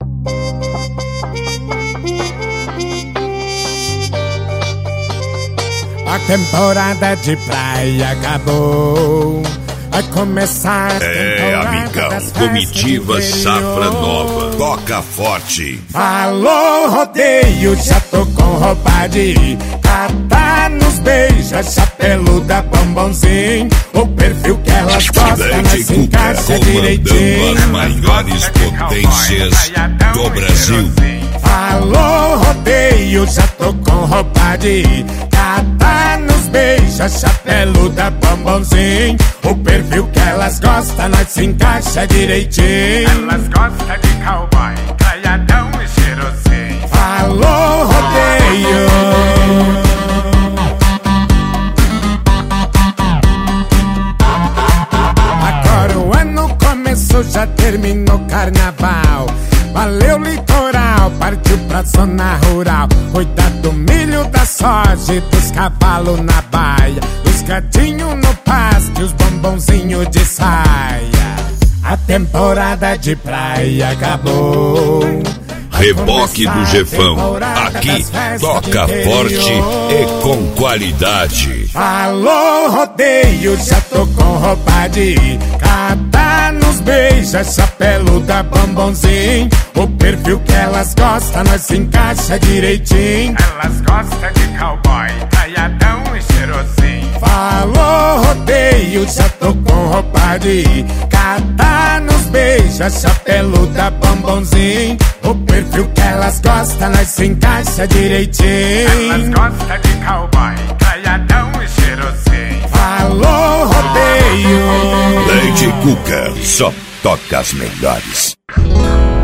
A temporada de praia acabou. Vai começar a temporada amigão, das comitiva festas do Safra interior. Nova, toca forte. Falou rodeio, já tô com roupa de catar nos beijos, chapeluda, bombonzinho. O perfil que elas gostam, Lady mas se encaixa Cuca, direitinho. comandando as maiores potências do Brasil. Falou rodeio, já tô com roupa de catar nos beijos, chapeluda, bombonzinho. O perfil que elas gostam, nós se encaixa direitinho. Elas gostam de cowboy, traiadão e cheirosinho. Falou rodeio. Agora o ano começou, já terminou carnaval. Valeu litoral, partiu pra zona rural. Cuidar do milho, da soja e dos cavalos na baia. Os gatinhos no pasto e os bombonzinhos de saia. A temporada de praia acabou. Reboque do Jefão, aqui toca forte e com qualidade. Falou rodeio, já tô com roupa de catar nos beijos, chapeluda, bombonzinho. O perfil que elas gostam, nós se encaixa direitinho. Elas gostam de cowboy, traiadão e cheirosinho. Falou rodeio, já tô com roupa de catar nos beijos, chapeluda, bombonzinho. O perfil que elas gostam, nós se encaixa direitinho. Elas gostam de cowboy, traiadão e cheirosinho. Falou rodeio. Lady Cuca, só toca as melhores.